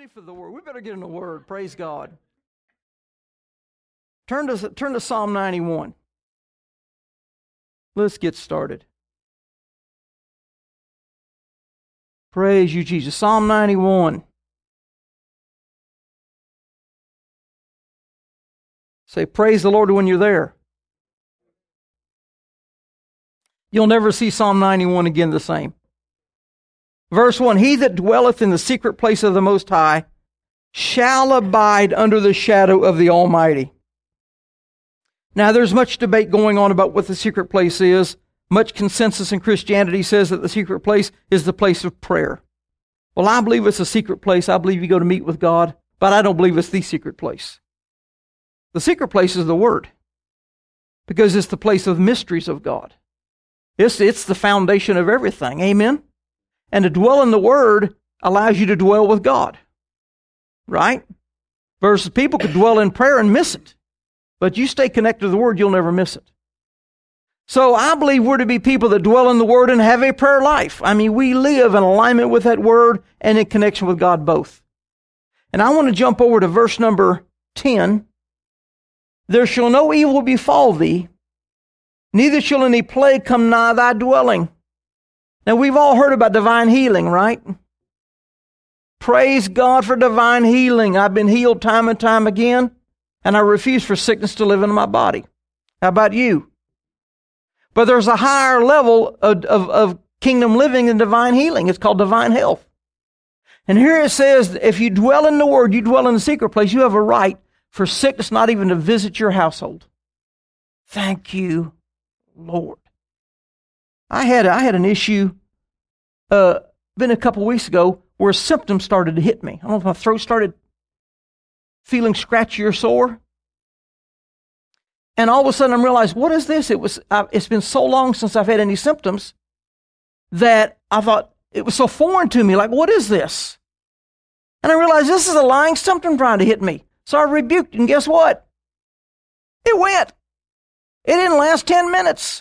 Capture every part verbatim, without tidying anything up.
for the Word. We better get in the Word. Praise God. Turn to, turn to Psalm ninety-one. Let's get started. Praise you, Jesus. Psalm ninety-one. Say, praise the Lord when you're there. You'll never see Psalm ninety-one again the same. Verse one, he that dwelleth in the secret place of the Most High shall abide under the shadow of the Almighty. Now, there's much debate going on about what the secret place is. Much consensus in Christianity says that the secret place is the place of prayer. Well, I believe it's a secret place. I believe you go to meet with God, but I don't believe it's the secret place. The secret place is the Word, because it's the place of the mysteries of God. It's, it's the foundation of everything. Amen? And to dwell in the Word allows you to dwell with God. Right? Versus people could dwell in prayer and miss it. But you stay connected to the Word, you'll never miss it. So I believe we're to be people that dwell in the Word and have a prayer life. I mean, we live in alignment with that Word and in connection with God both. And I want to jump over to verse number ten. There shall no evil befall thee, neither shall any plague come nigh thy dwelling. Now, we've all heard about divine healing, right? Praise God for divine healing. I've been healed time and time again, and I refuse for sickness to live in my body. How about you? But there's a higher level of, of, of kingdom living than divine healing. It's called divine health. And here it says, if you dwell in the Word, you dwell in the secret place, you have a right for sickness not even to visit your household. Thank you, Lord. I had I had an issue, uh, been a couple weeks ago, where symptoms started to hit me. I don't know if my throat started feeling scratchy or sore. And all of a sudden I realized, what is this? It was, uh, it's been so long since I've had any symptoms that I thought it was so foreign to me. Like, what is this? And I realized this is a lying symptom trying to hit me. So I rebuked it, and guess what? It went. It didn't last ten minutes.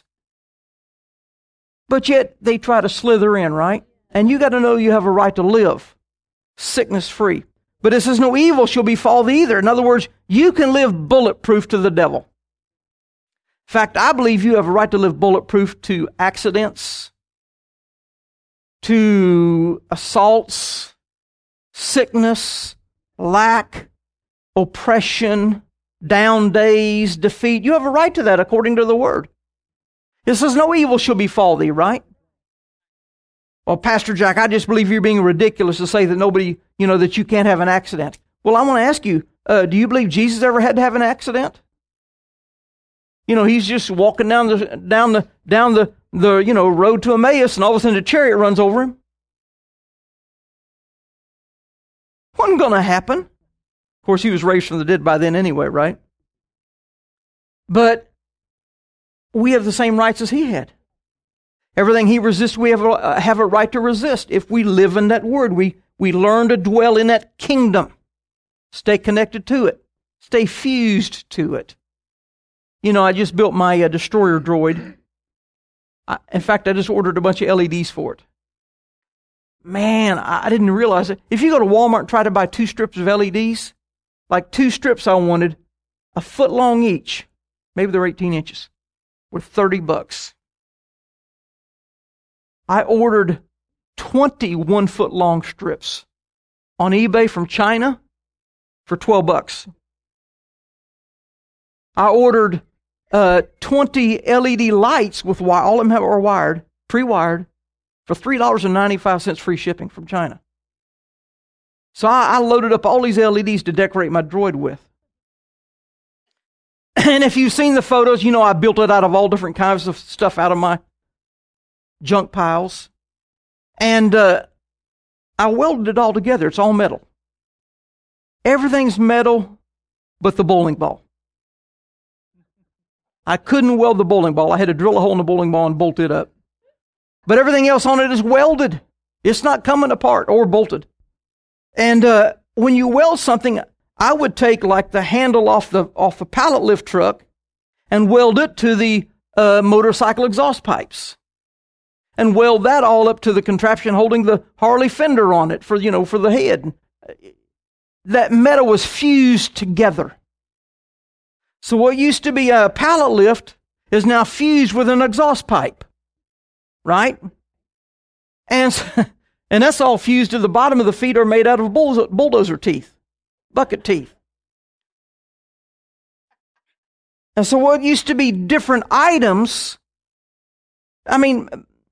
But yet they try to slither in, right? And you got to know you have a right to live sickness-free. But it says no evil shall befall thee either. In other words, you can live bulletproof to the devil. In fact, I believe you have a right to live bulletproof to accidents, to assaults, sickness, lack, oppression, down days, defeat. You have a right to that according to the Word. It says no evil shall befall thee, right? Well, Pastor Jack, I just believe you're being ridiculous to say that nobody, you know, that you can't have an accident. Well, I want to ask you, uh, do you believe Jesus ever had to have an accident? You know, he's just walking down the down the down the the you know road to Emmaus, and all of a sudden a chariot runs over him. Wasn't going to happen. Of course, he was raised from the dead by then anyway, right? But we have the same rights as he had. Everything he resists, we have a, uh, have a right to resist. If we live in that Word, we, we learn to dwell in that kingdom. Stay connected to it. Stay fused to it. You know, I just built my uh, destroyer droid. I, in fact, I just ordered a bunch of L E Ds for it. Man, I, I didn't realize it. If you go to Walmart and try to buy two strips of L E Ds, like two strips I wanted, a foot long each, maybe they're eighteen inches, were thirty bucks. I ordered twenty one-foot long strips on eBay from China for twelve bucks. I ordered uh, twenty L E D lights with wire, all of them are wired, pre-wired, for three dollars and ninety-five cents free shipping from China. So I, I loaded up all these L E Ds to decorate my droid with. And if you've seen the photos, you know I built it out of all different kinds of stuff out of my junk piles. And uh, I welded it all together. It's all metal. Everything's metal but the bowling ball. I couldn't weld the bowling ball. I had to drill a hole in the bowling ball and bolt it up. But everything else on it is welded. It's not coming apart or bolted. And uh, when you weld something, I would take like the handle off the off the pallet lift truck and weld it to the uh, motorcycle exhaust pipes, and weld that all up to the contraption holding the Harley fender on it for you know for the head. that metal was fused together. So what used to be a pallet lift is now fused with an exhaust pipe, right? And, and that's all fused to the bottom of the feet are made out of bulldozer teeth, bucket teeth. And so what used to be different items, I mean,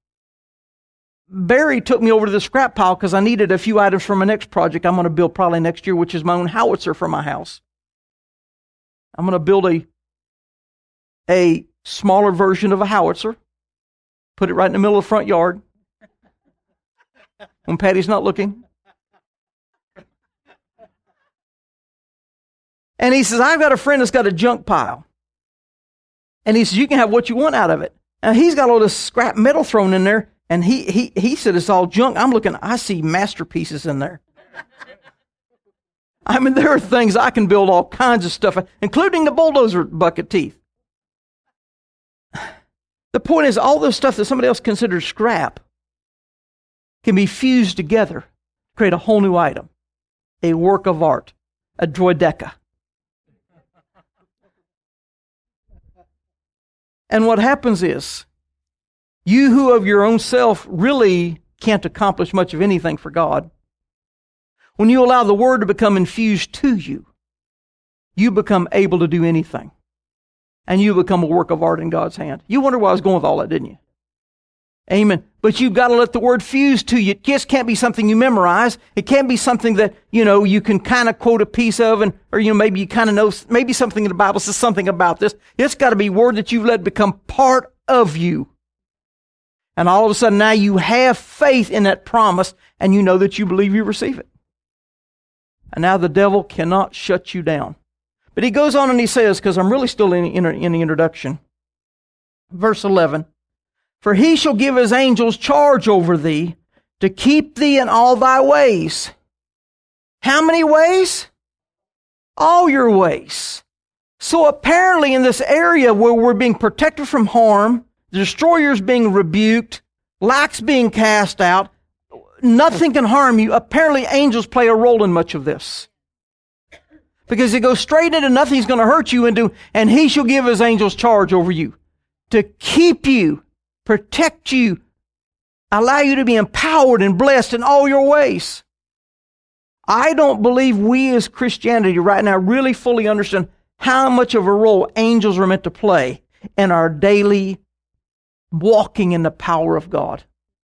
Barry took me over to the scrap pile because I needed a few items for my next project I'm going to build probably next year, which is my own howitzer for my house. I'm going to build a, a smaller version of a howitzer, put it right in the middle of the front yard when Patty's not looking. And he says, I've got a friend that's got a junk pile. And he says, you can have what you want out of it. And he's got all this scrap metal thrown in there. And he he he said it's all junk. I'm looking, I see masterpieces in there. I mean, there are things I can build all kinds of stuff, including the bulldozer bucket teeth. The point is, all this stuff that somebody else considers scrap can be fused together to create a whole new item, a work of art, a droideca. And what happens is, you who of your own self really can't accomplish much of anything for God, when you allow the Word to become infused to you, you become able to do anything. And you become a work of art in God's hand. You wonder why I was going with all that, didn't you? Amen. But you've got to let the Word fuse to you. It just can't be something you memorize. It can't be something that, you know, you can kind of quote a piece of, and or, you know, maybe you kind of know, maybe something in the Bible says something about this. It's got to be Word that you've let become part of you. And all of a sudden now you have faith in that promise, and you know that you believe you receive it. And now the devil cannot shut you down. But he goes on and he says, because I'm really still in, in, in the introduction, verse eleven, for he shall give his angels charge over thee to keep thee in all thy ways. How many ways? All your ways. So apparently in this area where we're being protected from harm, the destroyer's being rebuked, lack's being cast out, nothing can harm you. Apparently angels play a role in much of this. Because they go straight into nothing's going to hurt you into, and he shall give his angels charge over you to keep you, protect you, allow you to be empowered and blessed in all your ways. I don't believe we as Christianity right now really fully understand how much of a role angels are meant to play in our daily walking in the power of God.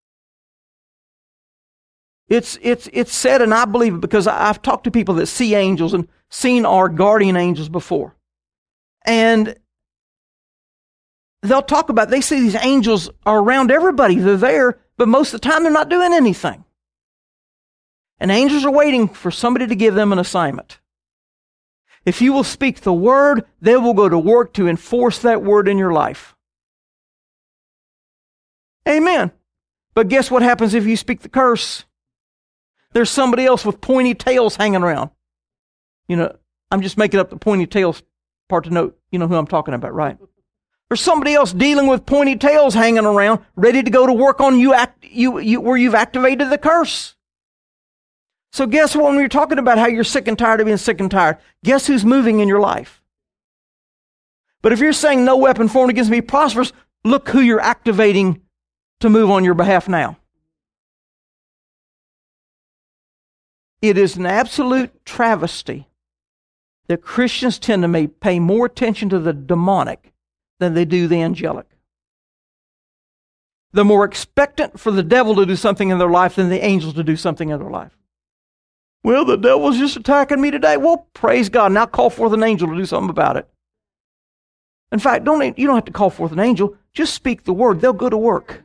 It's it's it's said, and I believe it because I've talked to people that see angels and seen our guardian angels before. And they'll talk about, they see these angels are around everybody. They're there, but most of the time they're not doing anything. And angels are waiting for somebody to give them an assignment. If you will speak the word, they will go to work to enforce that word in your life. Amen. But guess what happens if you speak the curse? There's somebody else with pointy tails hanging around. You know, I'm just making up the pointy tails part to note. You know who I'm talking about, right? There's somebody else dealing with pointy tails hanging around, ready to go to work on you, act, you, you where you've activated the curse. So guess what? When we're talking about how you're sick and tired of being sick and tired, guess who's moving in your life? But if you're saying no weapon formed against me prospers, look who you're activating to move on your behalf now. It is an absolute travesty that Christians tend to pay more attention to the demonic than they do the angelic. They're more expectant for the devil to do something in their life than the angels to do something in their life. Well, the devil's just attacking me today. Well, praise God. Now call forth an angel to do something about it. In fact, don't you don't have to call forth an angel. Just speak the word. They'll go to work.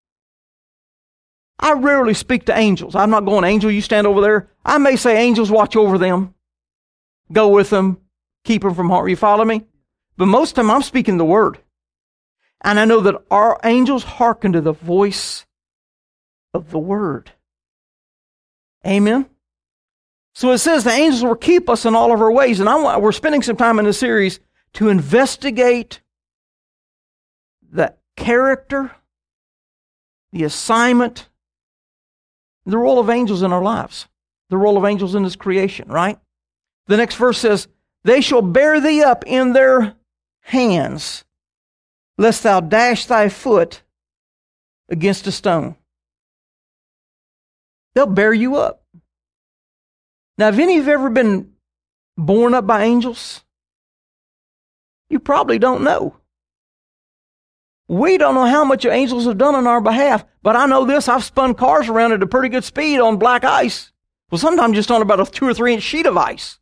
I rarely speak to angels. I'm not going, angel, you stand over there. I may say, angels, watch over them. Go with them. Keep them from harm. You follow me? But most of the time, I'm speaking the word. And I know that our angels hearken to the voice of the word. Amen? So it says the angels will keep us in all of our ways. And I want, we're spending some time in this series to investigate the character, the assignment, the role of angels in our lives. The role of angels in this creation, right? The next verse says, they shall bear thee up in their hands, lest thou dash thy foot against a stone. They'll bear you up. Now, have any of you ever been borne up by angels? You probably don't know. We don't know how much angels have done on our behalf, but I know this, I've spun cars around at a pretty good speed on black ice. Well, sometimes just on about a two or three inch sheet of ice.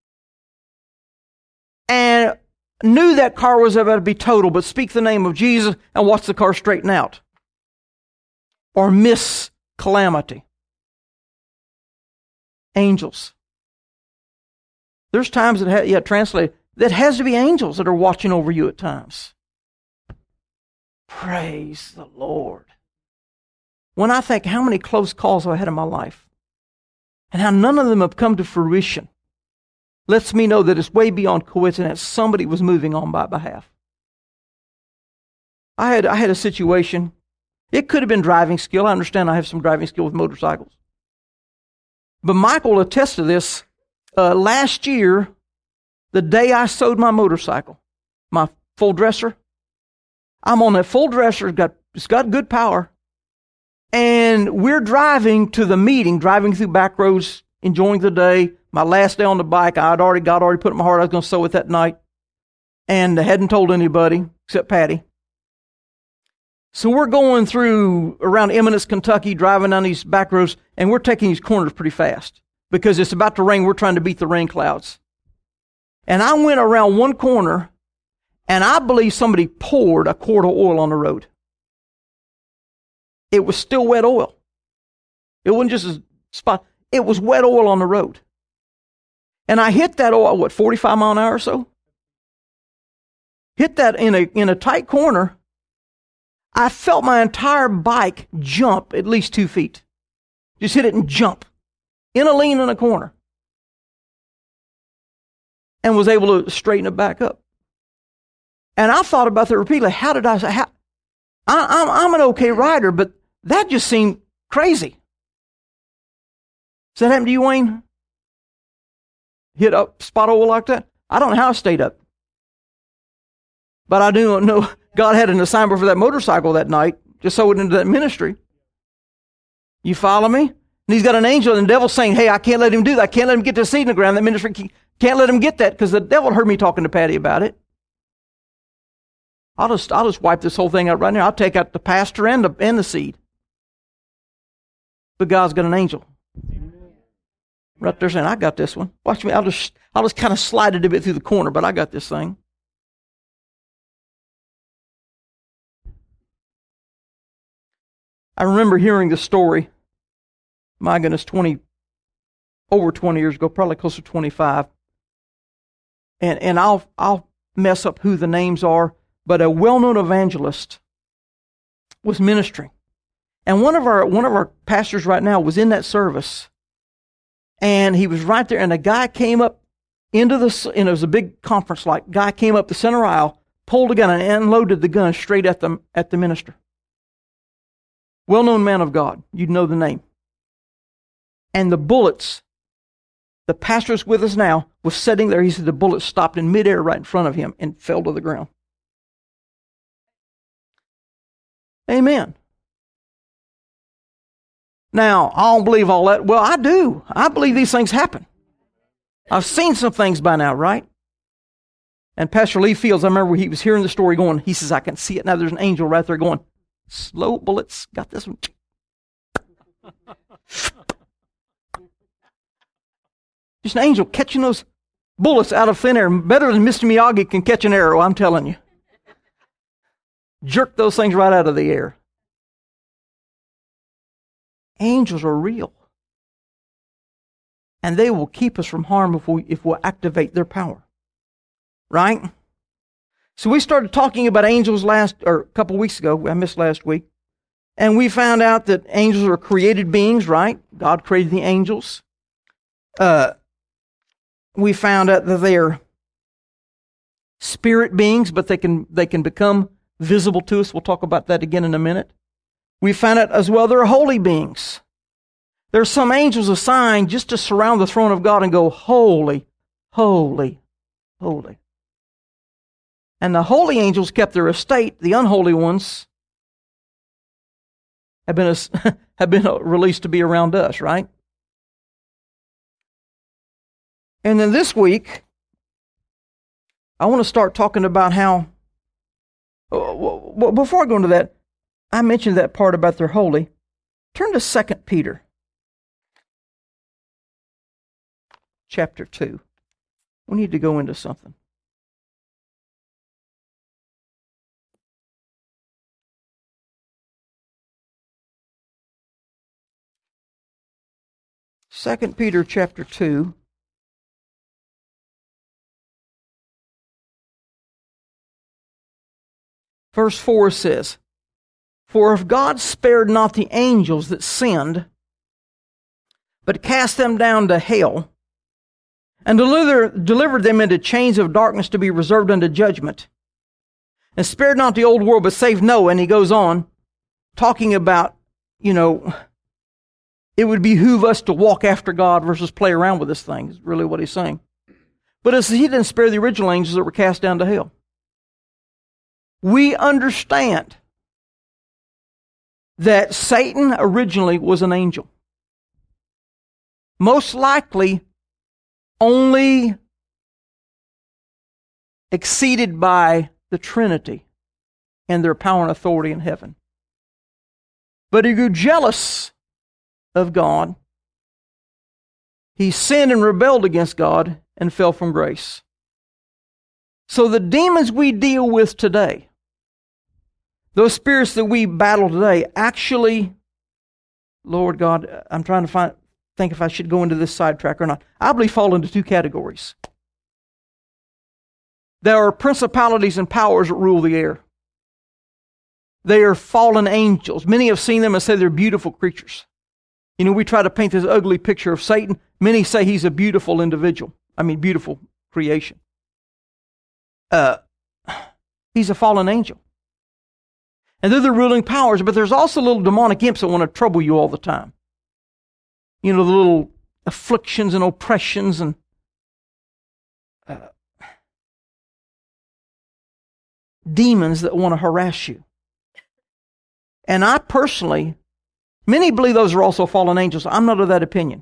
And knew that car was about to be total, but speak the name of Jesus and watch the car straighten out. Or miss calamity. Angels. There's times that, ha- yeah, translate, that has to be angels that are watching over you at times. Praise the Lord. When I think how many close calls I've had in my life, and how none of them have come to fruition, lets me know that it's way beyond coincidence. Somebody was moving on my behalf. I had, I had a situation. It could have been driving skill. I understand I have some driving skill with motorcycles. But Michael will attest to this. Uh, last year, the day I sold my motorcycle, my full dresser, I'm on that full dresser. It's got, it's got good power. And we're driving to the meeting, driving through back roads, enjoying the day. My last day on the bike, I'd already got already put in my heart I was going to sew it that night. And I hadn't told anybody except Patty. So we're going through around Eminence, Kentucky, driving down these back roads, and we're taking these corners pretty fast because it's about to rain. We're trying to beat the rain clouds. And I went around one corner, and I believe somebody poured a quart of oil on the road. It was still wet oil. It wasn't just a spot. It was wet oil on the road. And I hit that oil, what, forty-five mile an hour or so? Hit that in a in a tight corner. I felt my entire bike jump at least two feet. Just hit it and jump. In a lean in a corner. And was able to straighten it back up. And I thought about that repeatedly. How did I say, how, I, I'm, I'm an okay rider, but that just seemed crazy. Does that happen to you, Wayne? Hit up spot oil like that? I don't know how I stayed up. But I do know God had an assignment for that motorcycle that night, just so it into that ministry. You follow me? And he's got an angel and the devil's saying, hey, I can't let him do that. I can't let him get the seed in the ground. That ministry can't let him get that because the devil heard me talking to Patty about it. I'll just, I'll just wipe this whole thing out right now. I'll take out the pastor and the, and the seed. But God's got an angel. Right there saying, I got this one. Watch me. I'll just, I'll just kind of slide it a bit through the corner, but I got this thing. I remember hearing the story, my goodness, twenty, over twenty years ago, probably close to twenty-five. And, and I'll, I'll mess up who the names are, but a well-known evangelist was ministering. And one of our, one of our pastors right now was in that service. And he was right there, and a guy came up into the, and it was a big conference, like, guy came up the center aisle, pulled a gun, and unloaded the gun straight at the, at the minister. Well-known man of God. You'd know the name. And the bullets, the pastor's with us now, was sitting there. He said the bullet stopped in midair right in front of him and fell to the ground. Amen. Now, I don't believe all that. Well, I do. I believe these things happen. I've seen some things by now, right? And Pastor Lee Fields, I remember he was hearing the story going, he says, I can see it now. There's an angel right there going, slow bullets. Got this one. Just an angel catching those bullets out of thin air. Better than Mister Miyagi can catch an arrow, I'm telling you. Jerk those things right out of the air. Angels are real. And they will keep us from harm if we if we'll activate their power. Right? So we started talking about angels last, or a couple weeks ago. I missed last week. And we found out that angels are created beings, right? God created the angels. Uh, we found out that they are spirit beings, but they can they can become visible to us. We'll talk about that again in a minute. We found out as well they're holy beings. There are some angels assigned just to surround the throne of God and go, holy, holy, holy. And the holy angels kept their estate. The unholy ones have been, have been released to be around us, right? And then this week, I want to start talking about how, well, before I go into that, I mentioned that part about they're holy. Turn to Second Peter chapter two. We need to go into something. Second Peter chapter two. Verse four says, "For if God spared not the angels that sinned, but cast them down to hell, and deliver, delivered them into chains of darkness to be reserved unto judgment, and spared not the old world, but saved Noah," and he goes on, talking about, you know, it would behoove us to walk after God versus play around with this thing, is really what he's saying. But it's, he didn't spare the original angels that were cast down to hell. We understand that Satan originally was an angel. Most likely only exceeded by the Trinity and their power and authority in heaven. But he grew jealous of God. He sinned and rebelled against God and fell from grace. So the demons we deal with today, those spirits that we battle today, actually, Lord God, I'm trying to find, think if I should go into this sidetrack or not. I believe fall into two categories. There are principalities and powers that rule the air. They are fallen angels. Many have seen them and say they're beautiful creatures. You know, we try to paint this ugly picture of Satan. Many say he's a beautiful individual. I mean, beautiful creation. Uh, he's a fallen angel. And they're the ruling powers, but there's also little demonic imps that want to trouble you all the time. You know, the little afflictions and oppressions and uh, demons that want to harass you. And I personally, many believe those are also fallen angels. I'm not of that opinion.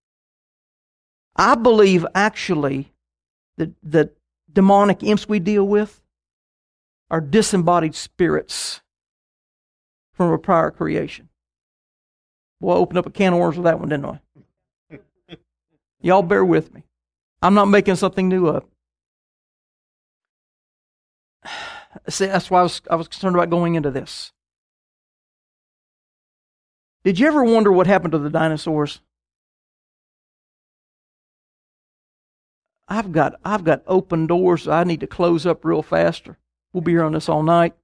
I believe actually that the demonic imps we deal with are disembodied spirits from a prior creation. Well, I opened up a can of worms with that one, didn't I? Y'all bear with me. I'm not making something new up. See, that's why I was, I was concerned about going into this. Did you ever wonder what happened to the dinosaurs? I've got I've got open doors I need to close up real fast. We'll be here on this all night.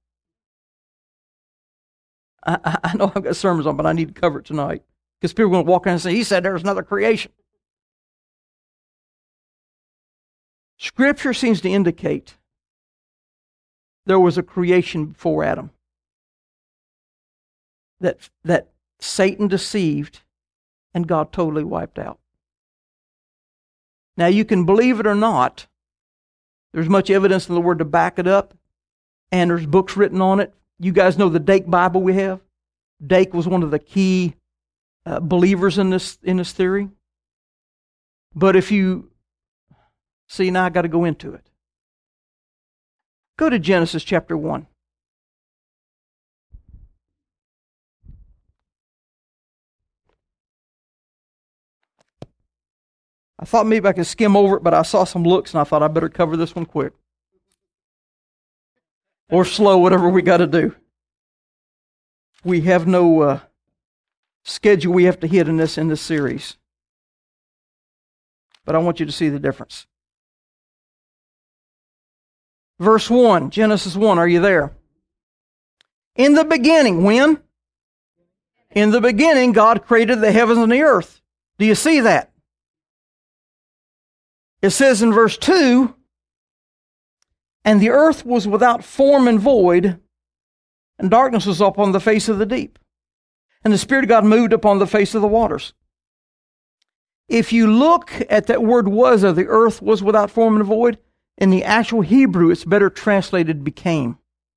I, I know I've got sermons on, but I need to cover it tonight. Because people are going to walk around and say, he said there's another creation. Scripture seems to indicate there was a creation before Adam. That, that Satan deceived and God totally wiped out. Now you can believe it or not. There's much evidence in the Word to back it up. And there's books written on it. You guys know the Dake Bible we have? Dake was one of the key uh, believers in this in this theory. But if you see, now I got to go into it. Go to Genesis chapter one. I thought maybe I could skim over it, but I saw some looks and I thought I better cover this one quick. Or slow, whatever we got to do. We have no uh, schedule we have to hit in this in this series. But I want you to see the difference. Verse one, Genesis one, are you there? In the beginning, when? In the beginning, God created the heavens and the earth. Do you see that? It says in verse two, and the earth was without form and void, and darkness was upon the face of the deep. And the Spirit of God moved upon the face of the waters. if you look at that word was, of the earth was without form and void, in the actual Hebrew, it's better translated became.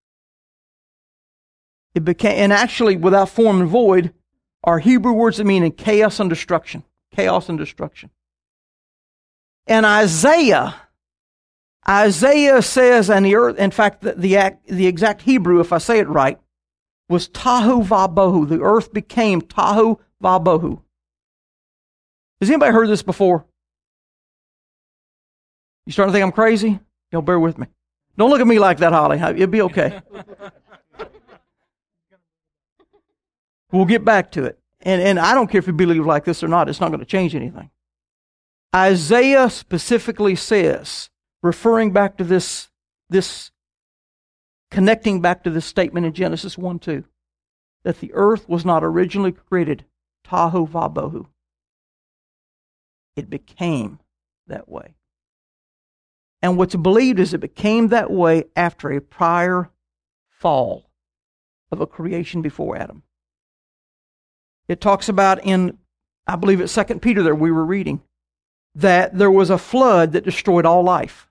It became, and actually without form and void are Hebrew words that mean in chaos and destruction. Chaos and destruction. And Isaiah, Isaiah says, and the earth, in fact, the, the, the exact Hebrew, if I say it right, was Tahu Vabohu. The earth became Tahu Vabohu. Has anybody heard this before? You starting to think I'm crazy? Y'all bear with me. Don't look at me like that, Holly. It'll be okay. We'll get back to it. And, and I don't care if you believe like this or not. It's not going to change anything. Isaiah specifically says, referring back to this, this, connecting back to this statement in Genesis one two, that the earth was not originally created Tahu Vabohu. It became that way. And what's believed is it became that way after a prior fall of a creation before Adam. It talks about in, I believe it's Second Peter there we were reading, that there was a flood that destroyed all life.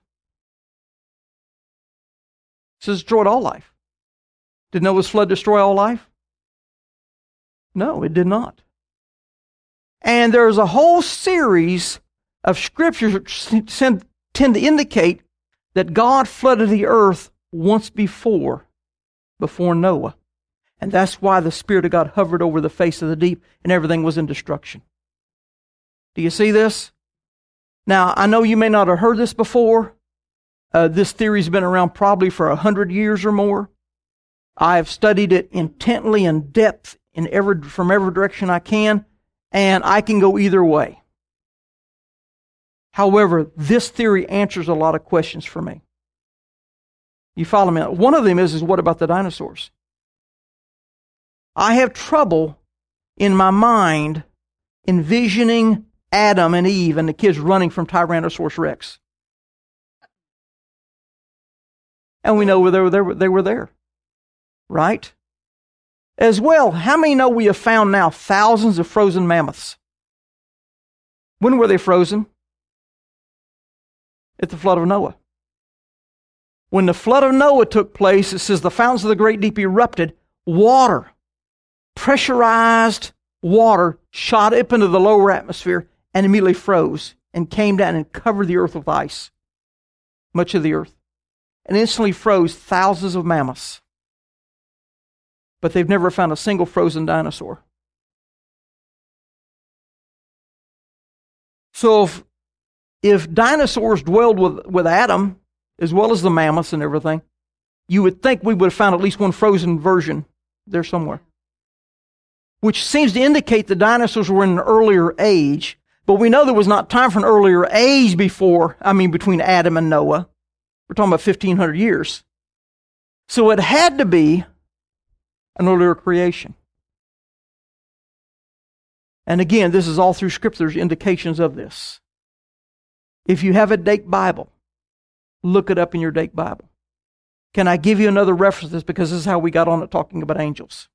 It says destroyed all life. Did Noah's flood destroy all life? No, it did not. And there's a whole series of scriptures that tend to indicate that God flooded the earth once before, before Noah. And that's why the Spirit of God hovered over the face of the deep and everything was in destruction. Do you see this? Now, I know you may not have heard this before. Uh, this theory's been around probably for a hundred years or more. I have studied it intently in depth in every, from every direction I can, and I can go either way. However, this theory answers a lot of questions for me. You follow me? One of them is, is what about the dinosaurs? I have trouble in my mind envisioning Adam and Eve and the kids running from Tyrannosaurus Rex. And we know they were, they were, they were there, right? As well, how many know we have found now thousands of frozen mammoths? When were they frozen? At the flood of Noah. When the flood of Noah took place, it says the fountains of the great deep erupted. Water, pressurized water, shot up into the lower atmosphere and immediately froze and came down and covered the earth with ice. Much of the earth. And instantly froze thousands of mammoths. But they've never found a single frozen dinosaur. So if, if dinosaurs dwelled with, with Adam, as well as the mammoths and everything, you would think we would have found at least one frozen version there somewhere. Which seems to indicate the dinosaurs were in an earlier age, but we know there was not time for an earlier age before, I mean between Adam and Noah. We're talking about fifteen hundred years. So it had to be an earlier creation. And again, this is all through Scripture. There's indications of this. If you have a Dake Bible, look it up in your Dake Bible. Can I give you another reference to this? Because this is how we got on it talking about angels.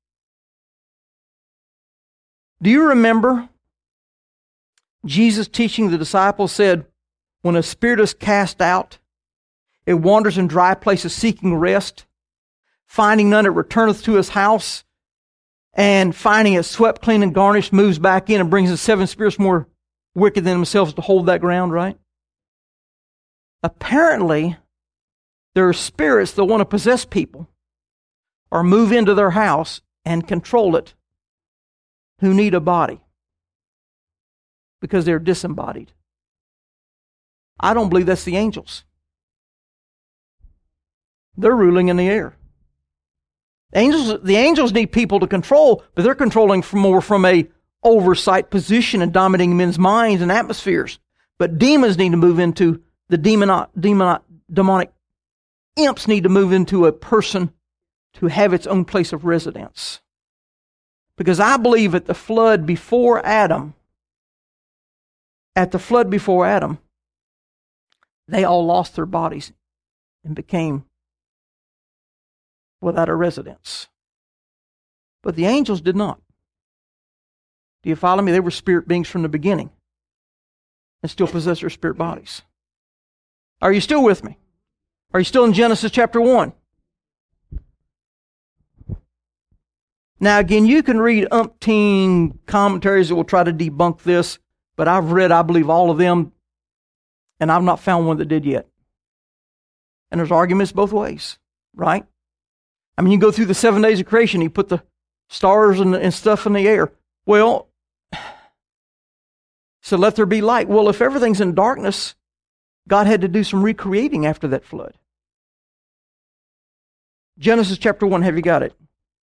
Do you remember Jesus teaching the disciples said, when a spirit is cast out, it wanders in dry places seeking rest. Finding none, it returneth to his house. And finding it swept clean and garnished, moves back in and brings in seven spirits more wicked than themselves to hold that ground, right? Apparently, there are spirits that want to possess people or move into their house and control it who need a body because they're disembodied. I don't believe that's the angels. They're ruling in the air. The angels, the angels need people to control, but they're controlling from more from a oversight position and dominating men's minds and atmospheres. But demons need to move into the demon, demon, demonic imps need to move into a person to have its own place of residence. Because I believe at the flood before Adam, at the flood before Adam, they all lost their bodies and became without a residence. But the angels did not. Do you follow me? They were spirit beings from the beginning. and still possess their spirit bodies. Are you still with me? Are you still in Genesis chapter one? Now, again, you can read umpteen commentaries that will try to debunk this, but I've read, I believe, all of them, and I've not found one that did yet. And there's arguments both ways, right? I mean, you go through the seven days of creation, you put the stars and, and stuff in the air. Well, so let there be light. Well, if everything's in darkness, God had to do some recreating after that flood. Genesis chapter one, have you got it?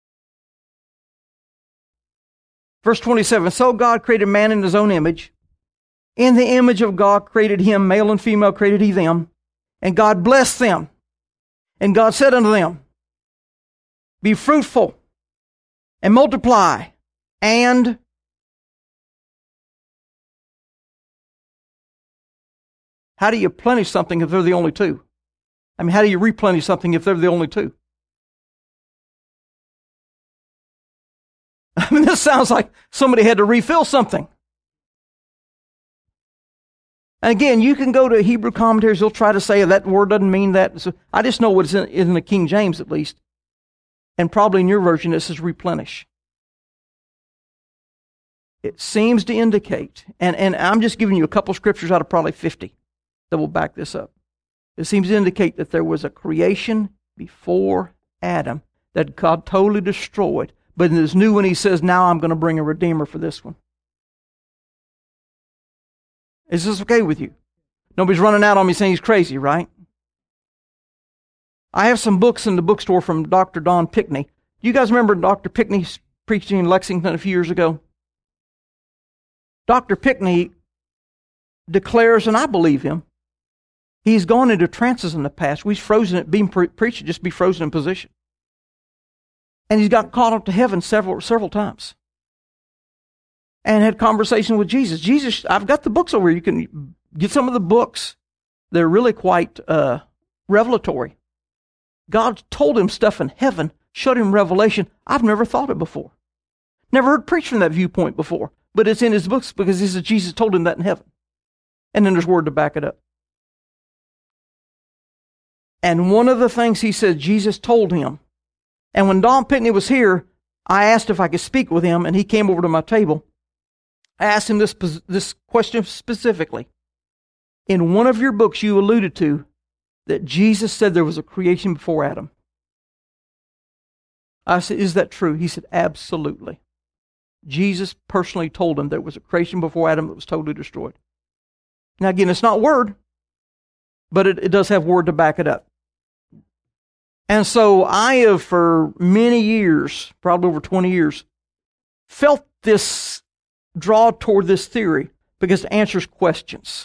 Verse twenty-seven, so God created man in his own image. In the image of God created him, male and female created he them. And God blessed them. And God said unto them, be fruitful and multiply and how do you replenish something if they're the only two? I mean, how do you replenish something if they're the only two? I mean, this sounds like somebody had to refill something. And again, you can go to Hebrew commentaries, they'll try to say that word doesn't mean that. So I just know what it's in, in the King James at least. And probably in your version it says replenish. It seems to indicate, and, and I'm just giving you a couple scriptures out of probably fifty that will back this up. It seems to indicate that there was a creation before Adam that God totally destroyed. But in this new one, he says, now I'm going to bring a redeemer for this one. Is this okay with you? Nobody's running out on me saying he's crazy, right? I have some books in the bookstore from Doctor Don Pickney. You guys remember Doctor Pickney preaching in Lexington a few years ago? Doctor Pickney declares, and I believe him, he's gone into trances in the past. He's frozen at being pre- preached, just be frozen in position. And he's got caught up to heaven several several times. And had conversation with Jesus. Jesus, I've got the books over here. You can get some of the books. They're really quite uh, revelatory. God told him stuff in heaven, showed him revelation. I've never thought it before. Never heard preached from that viewpoint before. But it's in his books because he says Jesus told him that in heaven. And then there's word to back it up. And one of the things he said Jesus told him, and when Don Pickney was here, I asked if I could speak with him, and he came over to my table. I asked him this, this question specifically. In one of your books, you alluded to that Jesus said there was a creation before Adam. I said, is that true? He said, absolutely. Jesus personally told him there was a creation before Adam that was totally destroyed. Now again, it's not word, but it, it does have word to back it up. And so I have, for many years, probably over twenty years, felt this draw toward this theory because it answers questions.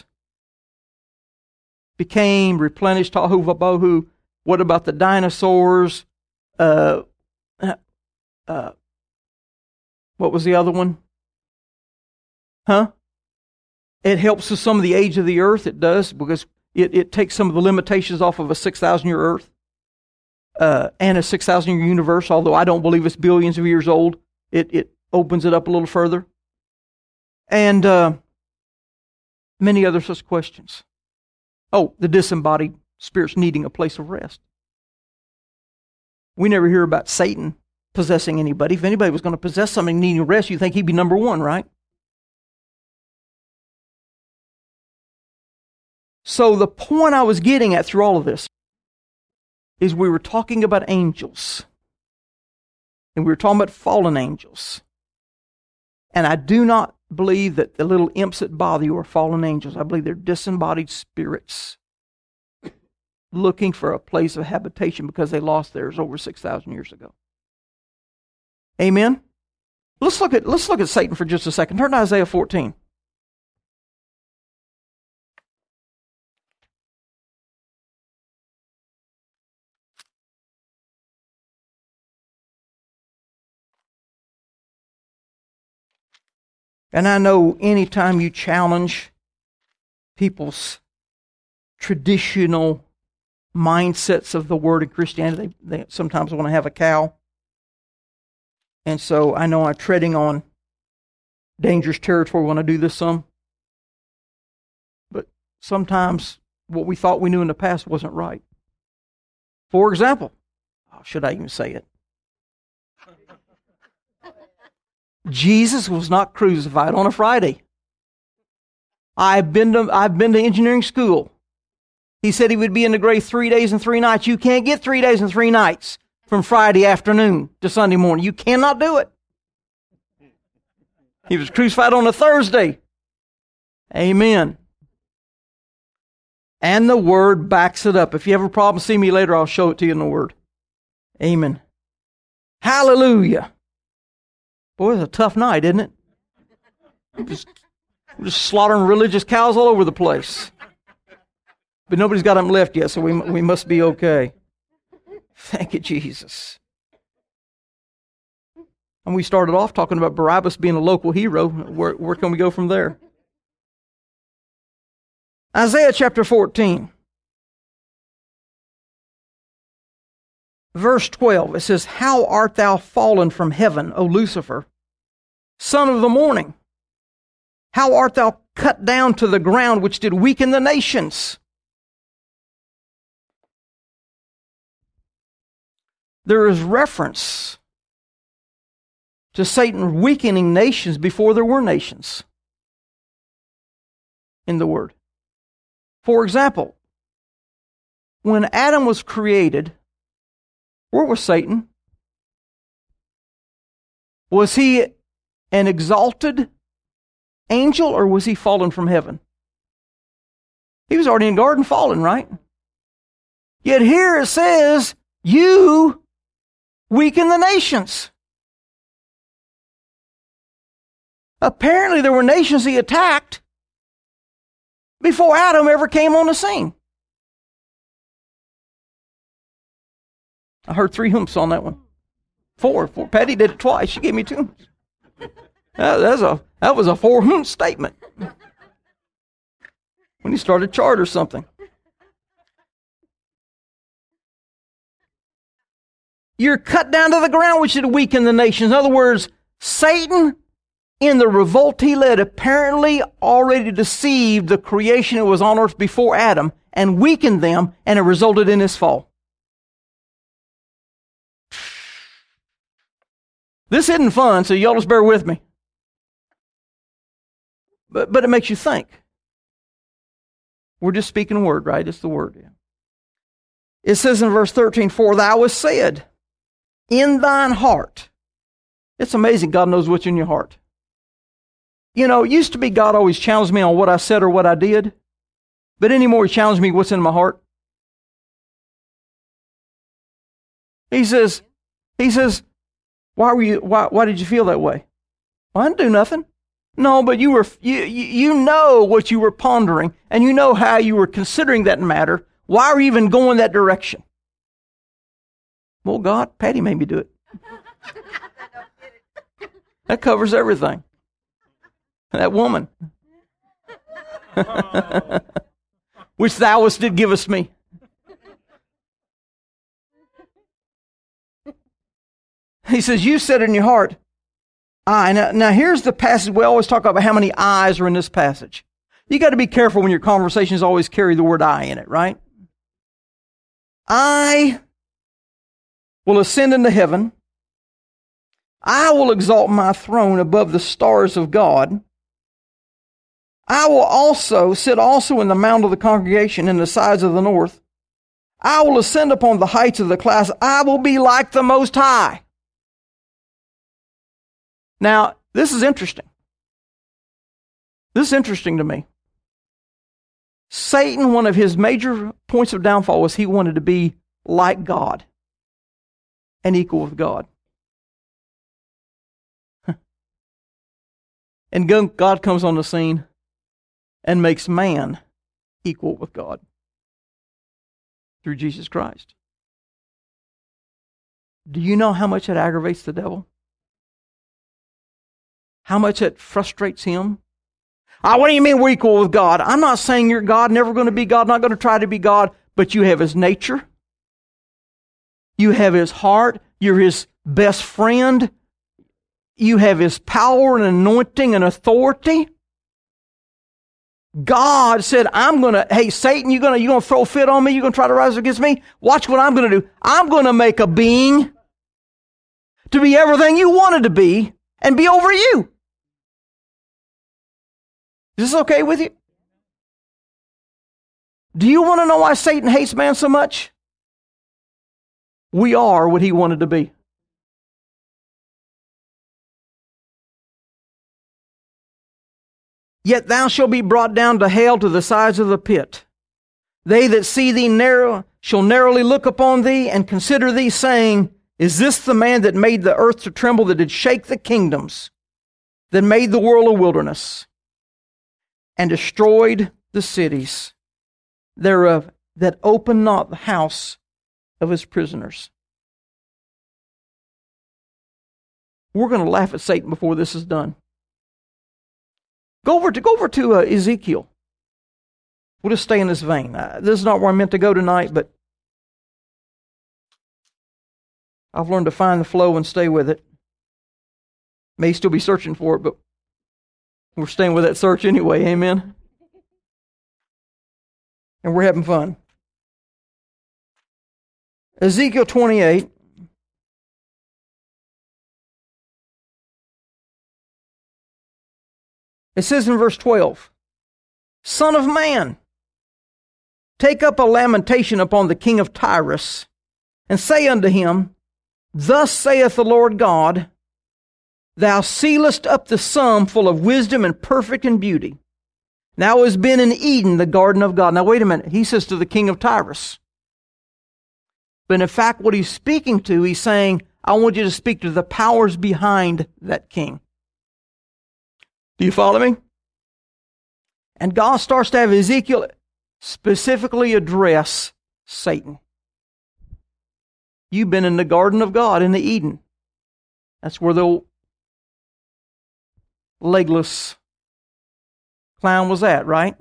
Became, replenished, tahu vabohu. What about the dinosaurs? Uh, uh, what was the other one? Huh? It helps with some of the age of the earth. It does, because it, it takes some of the limitations off of a six thousand year earth. Uh, and a six thousand year universe, although I don't believe it's billions of years old. It it opens it up a little further. And uh, many other such questions. Oh, the disembodied spirits needing a place of rest. We never hear about Satan possessing anybody. If anybody was going to possess something needing rest, you'd think he'd be number one, right? So the point I was getting at through all of this is we were talking about angels. And we were talking about fallen angels. And I do not believe that the little imps that bother you are fallen angels. I believe they're disembodied spirits looking for a place of habitation because they lost theirs over six thousand years ago. Amen? Let's look at, let's look at Satan for just a second. Turn to Isaiah fourteen. And I know anytime you challenge people's traditional mindsets of the word in Christianity, they, they sometimes want to have a cow. And so I know I'm treading on dangerous territory when I do this some. sometimes what we thought we knew in the past wasn't right. For example, oh, should I even say it? Jesus was not crucified on a Friday. I've been to, I've been to engineering school. He said he would be in the grave three days and three nights. You can't get three days and three nights from Friday afternoon to Sunday morning. You cannot do it. He was crucified on a Thursday. Amen. And the Word backs it up. If you have a problem, see me later. I'll show it to you in the Word. Amen. Hallelujah. Boy, it's a tough night, isn't it? Just, just slaughtering religious cows all over the place. But nobody's got them left yet, so we, we must be okay. Thank you, Jesus. And we started off talking about Barabbas being a local hero. Where, where can we go from there? Isaiah chapter fourteen. Verse twelve, it says, "How art thou fallen from heaven, O Lucifer, son of the morning? How art thou cut down to the ground, which did weaken the nations?" There is reference to Satan weakening nations before there were nations in the Word. For example, when Adam was created, where was Satan? Was he an exalted angel or was he fallen from heaven? He was already in the garden fallen, right? Yet here it says, you weaken the nations. Apparently there were nations he attacked before Adam ever came on the scene. I heard three humps on that one. Four. Four. Patty did it twice. She gave me two humps. That, that's a, that was a four hump statement. When he started chart or something. You're cut down to the ground, which should weaken the nations. In other words, Satan, in the revolt he led, apparently already deceived the creation that was on earth before Adam and weakened them, and it resulted in his fall. This isn't fun, so y'all just bear with me. But, but it makes you think. We're just speaking word, right? It's the word. Yeah. It says in verse thirteen, "For thou hast said in thine heart." It's amazing God knows what's in your heart. You know, it used to be God always challenged me on what I said or what I did. But anymore, he challenged me what's in my heart. He says, he says, why were you, why, why did you feel that way? Well, I didn't do nothing. No, but you were, you, you know what you were pondering, and you know how you were considering that matter. Why are you even going that direction? Well, God, Patty made me do it. That covers everything. That woman. Which thou wast did give us me. He says, you said in your heart, I. Now, now here's the passage. We always talk about how many I's are in this passage. You got to be careful when your conversations always carry the word I in it, right? I will ascend into heaven. I will exalt my throne above the stars of God. I will also sit also in the mount of the congregation in the sides of the north. I will ascend upon the heights of the clouds. I will be like the Most High. Now, this is interesting. This is interesting to me. Satan, one of his major points of downfall was he wanted to be like God and equal with God. And God comes on the scene and makes man equal with God through Jesus Christ. Do you know how much that aggravates the devil? How much it frustrates him? Ah, what do you mean we're equal with God? I'm not saying you're God, never going to be God, not going to try to be God, but you have His nature. You have His heart. You're His best friend. You have His power and anointing and authority. God said, I'm going to, hey, Satan, you're going to, you're going to throw a fit on me? You're going to try to rise against me? Watch what I'm going to do. I'm going to make a being to be everything you wanted to be and be over you. Is this okay with you? Do you want to know why Satan hates man so much? We are what he wanted to be. Yet thou shalt be brought down to hell, to the sides of the pit. They that see thee narrow shall narrowly look upon thee and consider thee, saying, Is this the man that made the earth to tremble, that did shake the kingdoms, that made the world a wilderness, and destroyed the cities thereof, that opened not the house of his prisoners? We're going to laugh at Satan before this is done. Go over to, go over to uh, Ezekiel. We'll just stay in this vein. Uh, this is not where I meant to go tonight, but I've learned to find the flow and stay with it. May still be searching for it, but we're staying with that search anyway. Amen. And we're having fun. Ezekiel twenty-eight. It says in verse twelve, Son of man, take up a lamentation upon the king of Tyrus, and say unto him, Thus saith the Lord God, Thou sealest up the sum full of wisdom and perfect in beauty. Thou hast been in Eden, the garden of God. Now wait a minute. He says to the king of Tyrus. But in fact, what he's speaking to, he's saying, I want you to speak to the powers behind that king. Do you follow me? And God starts to have Ezekiel specifically address Satan. You've been in the garden of God, in the Eden. That's where the legless clown was at, right?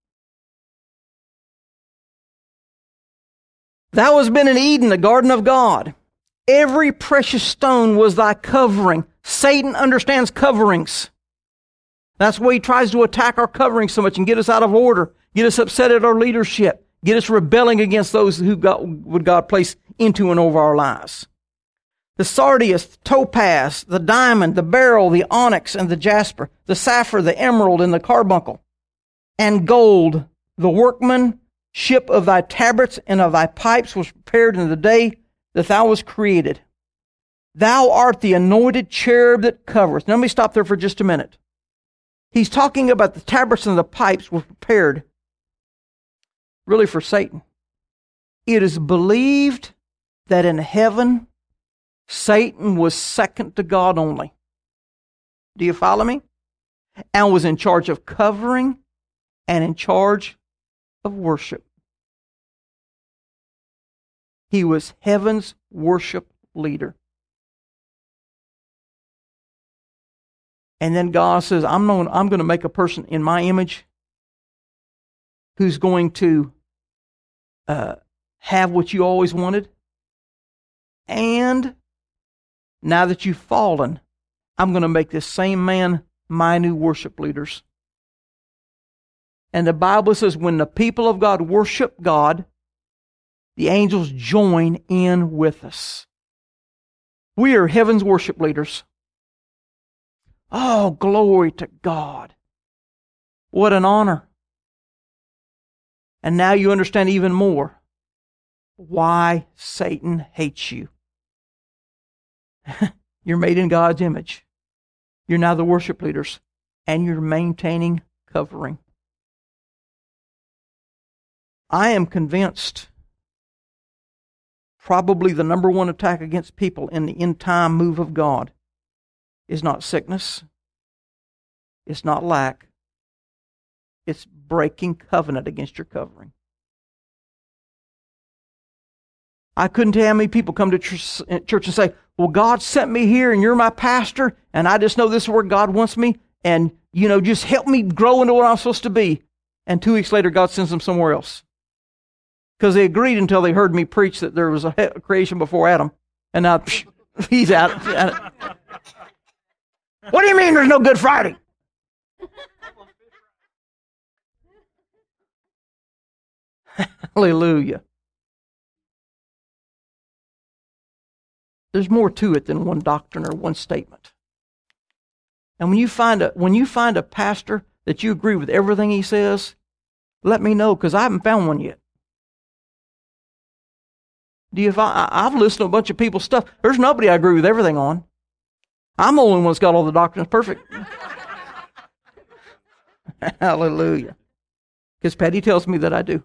Thou hast been in Eden, the garden of God. Every precious stone was thy covering. Satan understands coverings. That's why he tries to attack our covering so much and get us out of order, get us upset at our leadership, get us rebelling against those who God, would God place into and over our lives. The sardius, topaz, the diamond, the beryl, the onyx, and the jasper, the sapphire, the emerald, and the carbuncle, and gold, the workmanship of thy tabrets and of thy pipes was prepared in the day that thou wast created. Thou art the anointed cherub that covereth. Now let me stop there for just a minute. He's talking about the tabrets and the pipes were prepared really for Satan. It is believed that in heaven, Satan was second to God only. Do you follow me? And was in charge of covering and in charge of worship. He was heaven's worship leader. And then God says, I'm going, I'm going to make a person in my image who's going to uh, have what you always wanted. And now that you've fallen, I'm going to make this same man my new worship leaders. And the Bible says when the people of God worship God, the angels join in with us. We are heaven's worship leaders. Oh, glory to God. What an honor. And now you understand even more why Satan hates you. You're made in God's image. You're now the worship leaders, and you're maintaining covering. I am convinced probably the number one attack against people in the end time move of God is not sickness. It's not lack. It's breaking covenant against your covering. I couldn't tell how many people come to church and say, well, God sent me here and you're my pastor and I just know this is where God wants me and, you know, just help me grow into what I'm supposed to be. And two weeks later, God sends them somewhere else. Because they agreed until they heard me preach that there was a creation before Adam. And now, psh, he's out. What do you mean there's no Good Friday? Hallelujah. There's more to it than one doctrine or one statement. And when you find a when you find a pastor that you agree with everything he says, let me know, because I haven't found one yet. Do you? I, I've listened to a bunch of people's stuff. There's nobody I agree with everything on. I'm the only one that's got all the doctrines perfect. Hallelujah. Because Patty tells me that I do.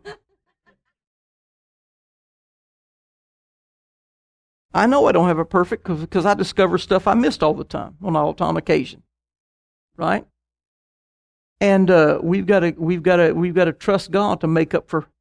I know I don't have it perfect because I discover stuff I missed all the time, on all time occasion. Right? And uh, we've got to we've got to we've got to trust God to make up for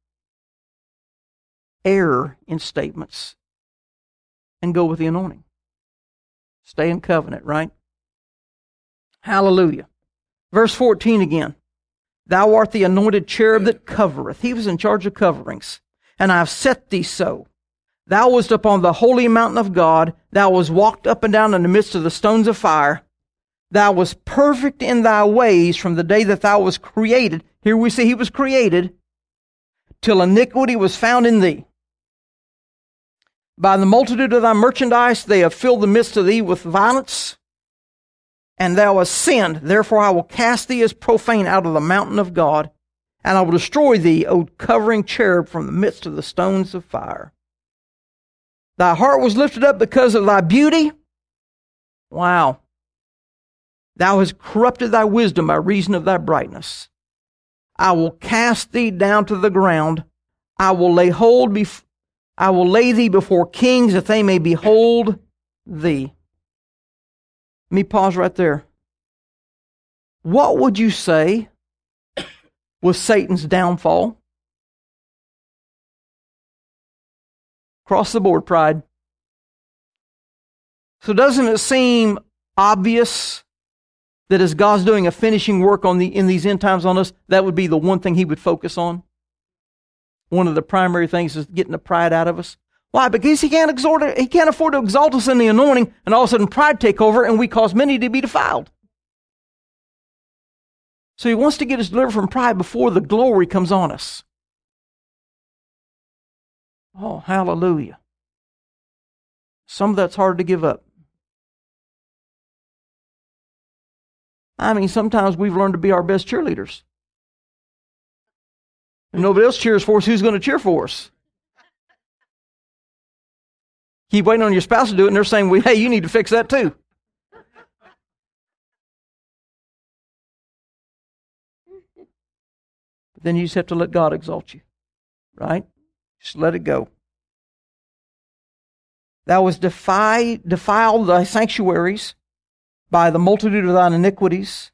error in statements and go with the anointing. Stay in covenant, right? Hallelujah. Verse fourteen again. Thou art the anointed cherub that covereth. He was in charge of coverings. And I have set thee so. Thou wast upon the holy mountain of God. Thou wast walked up and down in the midst of the stones of fire. Thou wast perfect in thy ways from the day that thou wast created. Here we see he was created, till iniquity was found in thee. By the multitude of thy merchandise they have filled the midst of thee with violence, and thou hast sinned. Therefore I will cast thee as profane out of the mountain of God, and I will destroy thee, O covering cherub, from the midst of the stones of fire. Thy heart was lifted up because of thy beauty. Wow. Thou hast corrupted thy wisdom by reason of thy brightness. I will cast thee down to the ground. I will lay hold bef- I will lay thee before kings that they may behold thee. Let me pause right there. What would you say was Satan's downfall? Across the board, pride. So doesn't it seem obvious that as God's doing a finishing work on the in these end times on us, that would be the one thing he would focus on? One of the primary things is getting the pride out of us. Why? Because he can't exhort, he can't afford to exalt us in the anointing, and all of a sudden pride take over, and we cause many to be defiled. So he wants to get us delivered from pride before the glory comes on us. Oh, hallelujah. Some of that's hard to give up. I mean, sometimes we've learned to be our best cheerleaders. If nobody else cheers for us, who's going to cheer for us? Keep waiting on your spouse to do it, and they're saying, well, hey, you need to fix that too. But then you just have to let God exalt you. Right? Just let it go. Thou hast defy, defiled thy sanctuaries by the multitude of thine iniquities.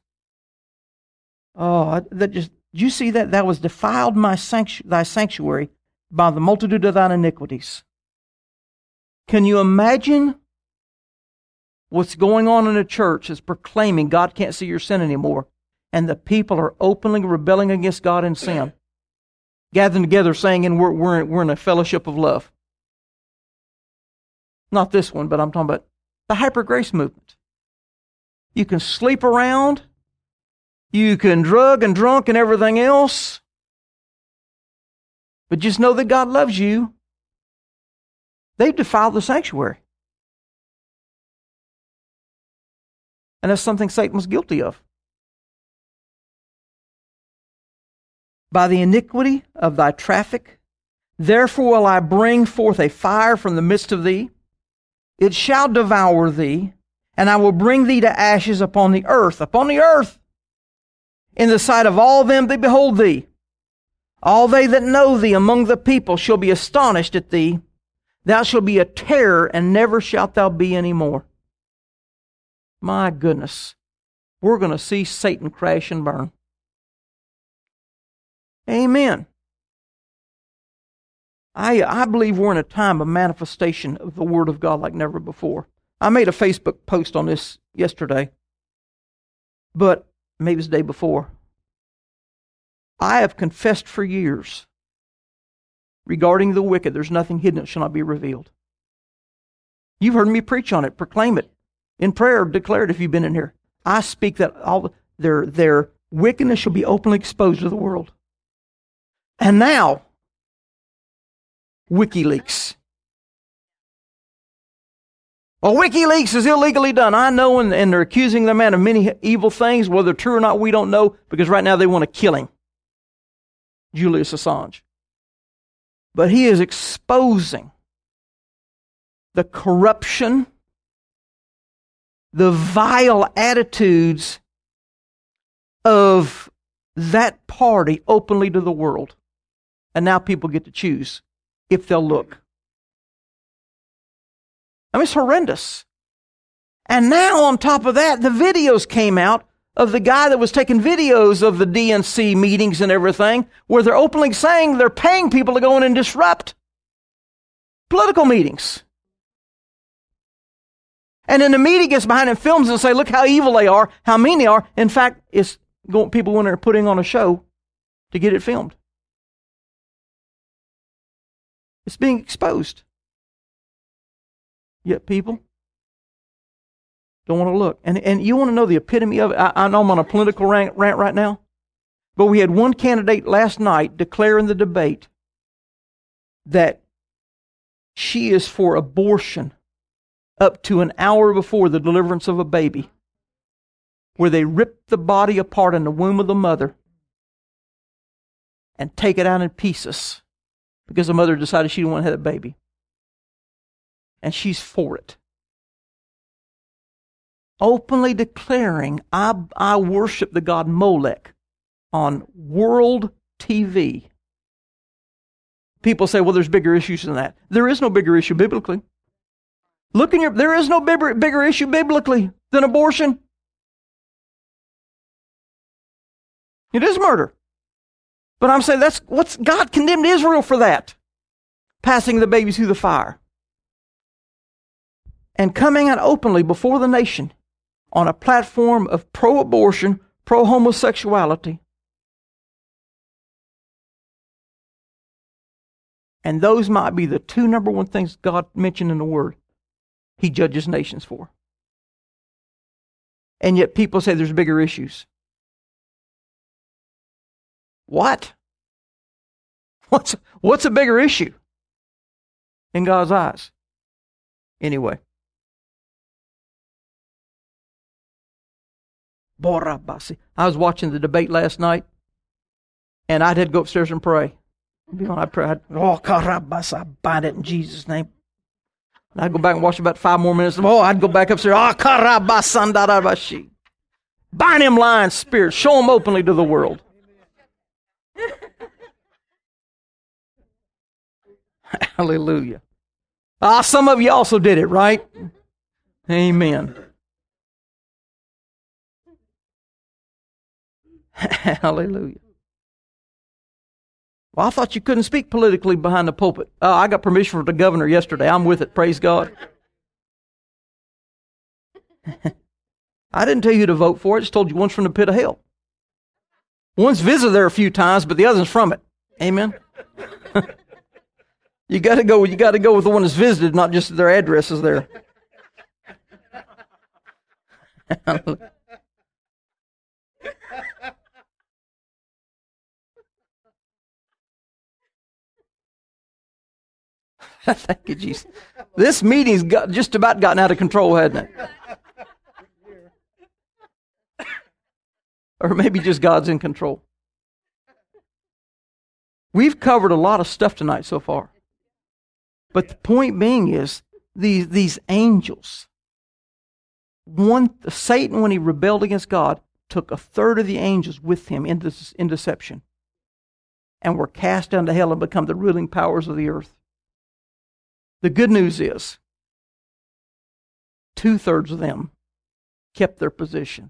Oh, that just, did you see that? Thou hast defiled my sanctu- thy sanctuary by the multitude of thine iniquities. Can you imagine what's going on in a church is proclaiming God can't see your sin anymore, and the people are openly rebelling against God in sin? Gathering together saying, and we're, we're, we're in a fellowship of love. Not this one, but I'm talking about the hyper grace movement. You can sleep around. You can drug and drunk and everything else. But just know that God loves you. They've defiled the sanctuary. And that's something Satan was guilty of. By the iniquity of thy traffic, therefore will I bring forth a fire from the midst of thee. It shall devour thee, and I will bring thee to ashes upon the earth, upon the earth, in the sight of all them that behold thee. All they that know thee among the people shall be astonished at thee. Thou shalt be a terror, and never shalt thou be any more. My goodness, we're going to see Satan crash and burn. Amen. I, I believe we're in a time of manifestation of the Word of God like never before. I made a Facebook post on this yesterday, but maybe it was the day before. I have confessed for years regarding the wicked, there's nothing hidden that shall not be revealed. You've heard me preach on it, proclaim it, in prayer, declare it if you've been in here. I speak that all their, their wickedness shall be openly exposed to the world. And now, WikiLeaks. Well, WikiLeaks is illegally done. I know, and, and they're accusing the man of many evil things. Whether true or not, we don't know, because right now they want to kill him. Julius Assange. But he is exposing the corruption, the vile attitudes of that party openly to the world. And now people get to choose if they'll look. I mean, it's horrendous. And now on top of that, the videos came out of the guy that was taking videos of the D N C meetings and everything, where they're openly saying they're paying people to go in and disrupt political meetings. And then the media gets behind and films and say, look how evil they are, how mean they are. In fact, it's going, people in there putting on a show to get it filmed. It's being exposed. Yet people don't want to look. And, and you want to know the epitome of it? I, I know I'm on a political rant, rant right now, but we had one candidate last night declare in the debate that she is for abortion up to an hour before the deliverance of a baby, where they rip the body apart in the womb of the mother and take it out in pieces because the mother decided she didn't want to have a baby. And she's for it. Openly declaring, I, I worship the god Molech on world T V. People say, well, there's bigger issues than that. There is no bigger issue biblically. Look in your, there is no bigger, bigger issue biblically than abortion. It is murder. But I'm saying that's what's God condemned Israel for that. Passing the babies through the fire. And coming out openly before the nation on a platform of pro-abortion, pro-homosexuality. And those might be the two number one things God mentioned in the Word He judges nations for. And yet people say there's bigger issues. What? What's, what's a bigger issue in God's eyes? Anyway. I was watching the debate last night, and I had to go upstairs and pray. You know, I prayed, oh, I bind it in Jesus' name. And I'd go back and watch about five more minutes. Oh, I'd go back upstairs. Oh, bind him lying spirits. Show him openly to the world. Hallelujah. Ah, some of you also did it, right? Amen. Hallelujah. Well, I thought you couldn't speak politically behind the pulpit. Uh, I got permission from the governor yesterday. I'm with it. Praise God. I didn't tell you to vote for it. I just told you one's from the pit of hell. One's visited there a few times, but the other's from it. Amen. You got to go. You got to go with the one that's visited, not just their address is there. Thank you, Jesus. This meeting's got just about gotten out of control, hasn't it? Or maybe just God's in control. We've covered a lot of stuff tonight so far. But the point being is, these, these angels, one, Satan, when he rebelled against God, took a third of the angels with him in, this, in deception and were cast down to hell and become the ruling powers of the earth. The good news is, two-thirds of them kept their position.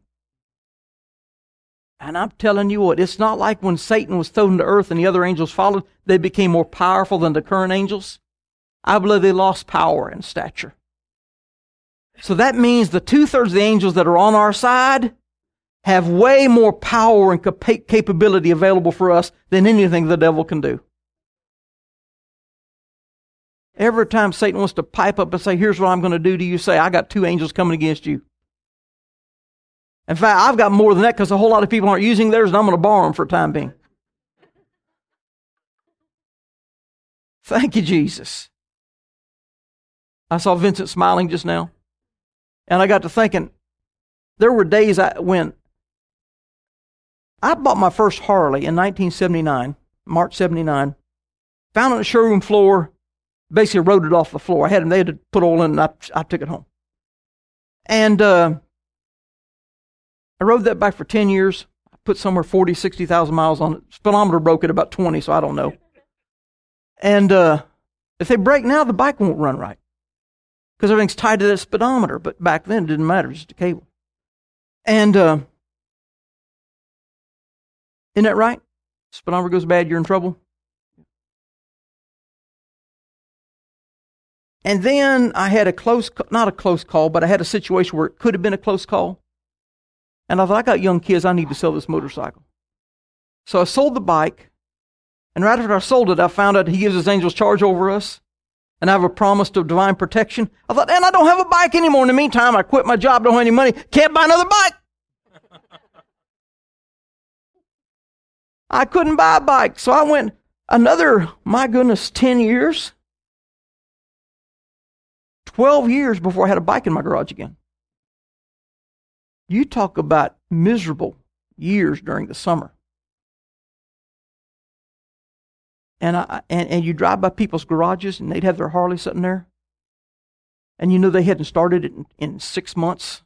And I'm telling you what, it's not like when Satan was thrown to earth and the other angels followed, they became more powerful than the current angels. I believe they lost power and stature. So that means the two-thirds of the angels that are on our side have way more power and cap- capability available for us than anything the devil can do. Every time Satan wants to pipe up and say, here's what I'm going to do to you, say, I got two angels coming against you. In fact, I've got more than that because a whole lot of people aren't using theirs and I'm going to borrow them for the time being. Thank you, Jesus. I saw Vincent smiling just now. And I got to thinking, there were days I, when I bought my first Harley in nineteen seventy-nine, March seventy-nine. Found it on the showroom floor, basically rode it off the floor. I had them, they had to put oil in, and I, I took it home. And uh, I rode that bike for ten years. I put somewhere forty, sixty thousand miles on it. Speedometer broke at about twenty, so I don't know. And uh, if they break now, the bike won't run right, because everything's tied to that speedometer. But back then, it didn't matter, just a cable. And uh, isn't that right? Speedometer goes bad, you're in trouble. And then I had a close, not a close call, but I had a situation where it could have been a close call. And I thought, I got young kids, I need to sell this motorcycle. So I sold the bike, and right after I sold it, I found out he gives his angels charge over us, and I have a promise of divine protection. I thought, and I don't have a bike anymore. In the meantime, I quit my job, don't have any money, can't buy another bike. I couldn't buy a bike, so I went another, my goodness, ten years, twelve years before I had a bike in my garage again. You talk about miserable years during the summer. And, I, and, and you drive by people's garages, and they'd have their Harley sitting there, and you know they hadn't started it in, in six months.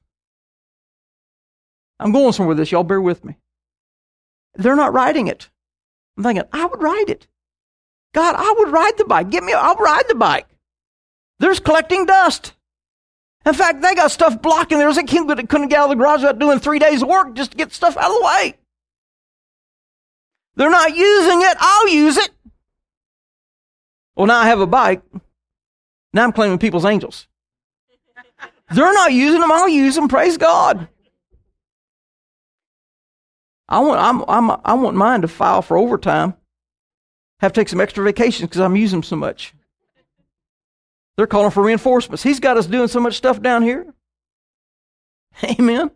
I'm going somewhere with this. Y'all bear with me. They're not riding it. I'm thinking, I would ride it. God, I would ride the bike. Give me, I'll ride the bike. There's collecting dust. In fact, they got stuff blocking. There was a kid that couldn't get out of the garage without doing three days of work just to get stuff out of the way. They're not using it. I'll use it. Well, now I have a bike. Now I'm claiming people's angels. They're not using them. I'll use them. Praise God. I want, I'm, I'm, I want mine to file for overtime. Have to take some extra vacations because I'm using them so much. They're calling for reinforcements. He's got us doing so much stuff down here. Amen.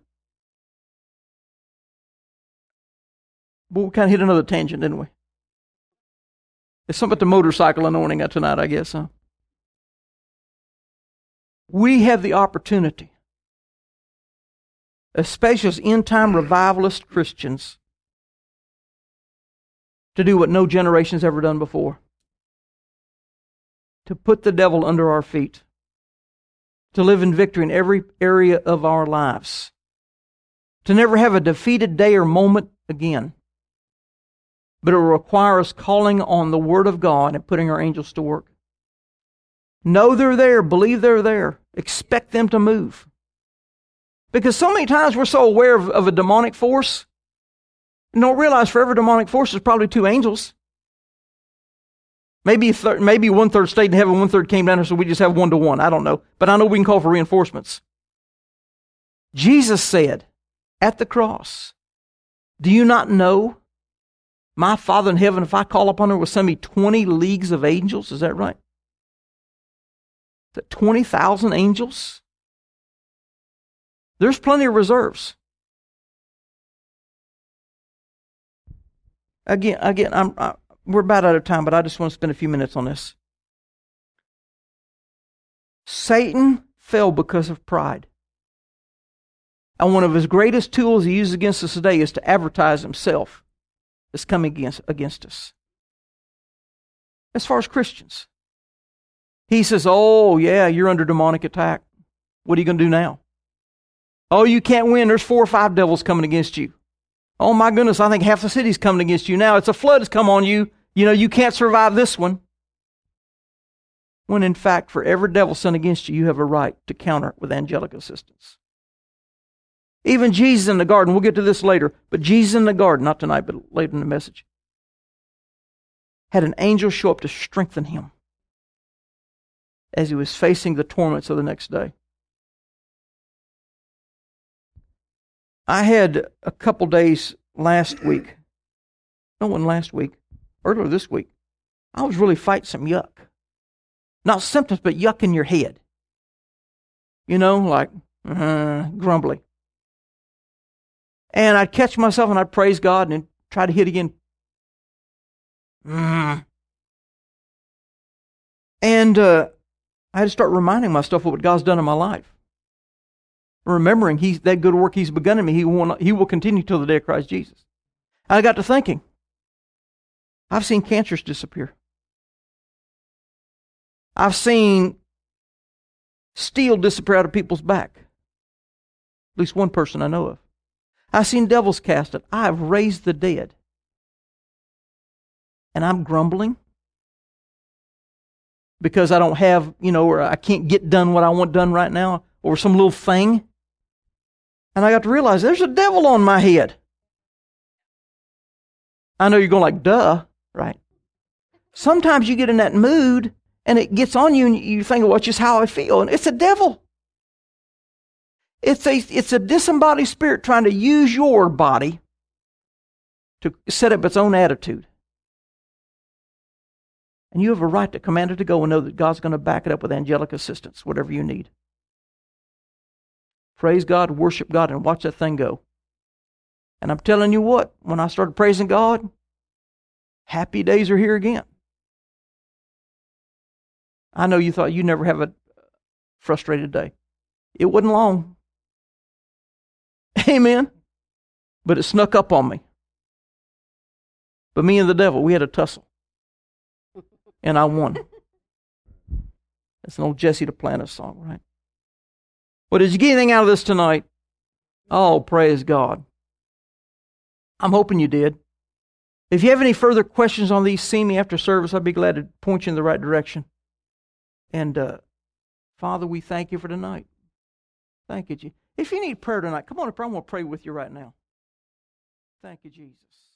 But we kind of hit another tangent, didn't we? It's something about the motorcycle anointing tonight, I guess, huh? We have the opportunity, especially as end-time revivalist Christians, to do what no generation's ever done before. To put the devil under our feet. To live in victory in every area of our lives. To never have a defeated day or moment again. But it will require us calling on the Word of God and putting our angels to work. Know they're there. Believe they're there. Expect them to move. Because so many times we're so aware of, of a demonic force, and don't realize for every demonic force there's probably two angels. Maybe thir- maybe one-third stayed in heaven, one-third came down here, so we just have one-to-one. I don't know. But I know we can call for reinforcements. Jesus said at the cross, do you not know my Father in heaven, if I call upon her, will send me twenty leagues of angels? Is that right? Is that twenty thousand angels? There's plenty of reserves. Again, again, I'm, I, we're about out of time, but I just want to spend a few minutes on this. Satan fell because of pride. And one of his greatest tools he uses against us today is to advertise himself as coming against, against us. As far as Christians. He says, oh, yeah, you're under demonic attack. What are you going to do now? Oh, you can't win. There's four or five devils coming against you. Oh, my goodness, I think half the city's coming against you now. It's a flood that's come on you. You know, you can't survive this one. When, in fact, for every devil sent against you, you have a right to counter with angelic assistance. Even Jesus in the garden, we'll get to this later, but Jesus in the garden, not tonight, but later in the message, had an angel show up to strengthen him as he was facing the torments of the next day. I had a couple days last week, no one last week, earlier this week, I was really fighting some yuck. Not symptoms, but yuck in your head. You know, like, uh, grumbly. And I'd catch myself and I'd praise God and try to hit again. Mm. And uh, I had to start reminding myself of what God's done in my life. Remembering He's that good work He's begun in me, He will, He will continue till the day of Christ Jesus. I got to thinking, I've seen cancers disappear. I've seen steel disappear out of people's back. At least one person I know of. I've seen devils cast out. I've raised the dead. And I'm grumbling because I don't have, you know, or I can't get done what I want done right now, or some little thing. And I got to realize there's a devil on my head. I know you're going like, duh, right? Sometimes you get in that mood and it gets on you and you think, well, it's just how I feel. And it's a devil. It's a, it's a disembodied spirit trying to use your body to set up its own attitude. And you have a right to command it to go and know that God's going to back it up with angelic assistance, whatever you need. Praise God, worship God, and watch that thing go. And I'm telling you what, when I started praising God, happy days are here again. I know you thought you'd never have a frustrated day. It wasn't long. Amen. But it snuck up on me. But me and the devil, we had a tussle. And I won. That's an old Jesse Duplantis song, right? Well, did you get anything out of this tonight? Oh, praise God. I'm hoping you did. If you have any further questions on these, see me after service. I'd be glad to point you in the right direction. And, uh, Father, we thank you for tonight. Thank you, Jesus. If you need prayer tonight, come on up. I'm going to pray with you right now. Thank you, Jesus.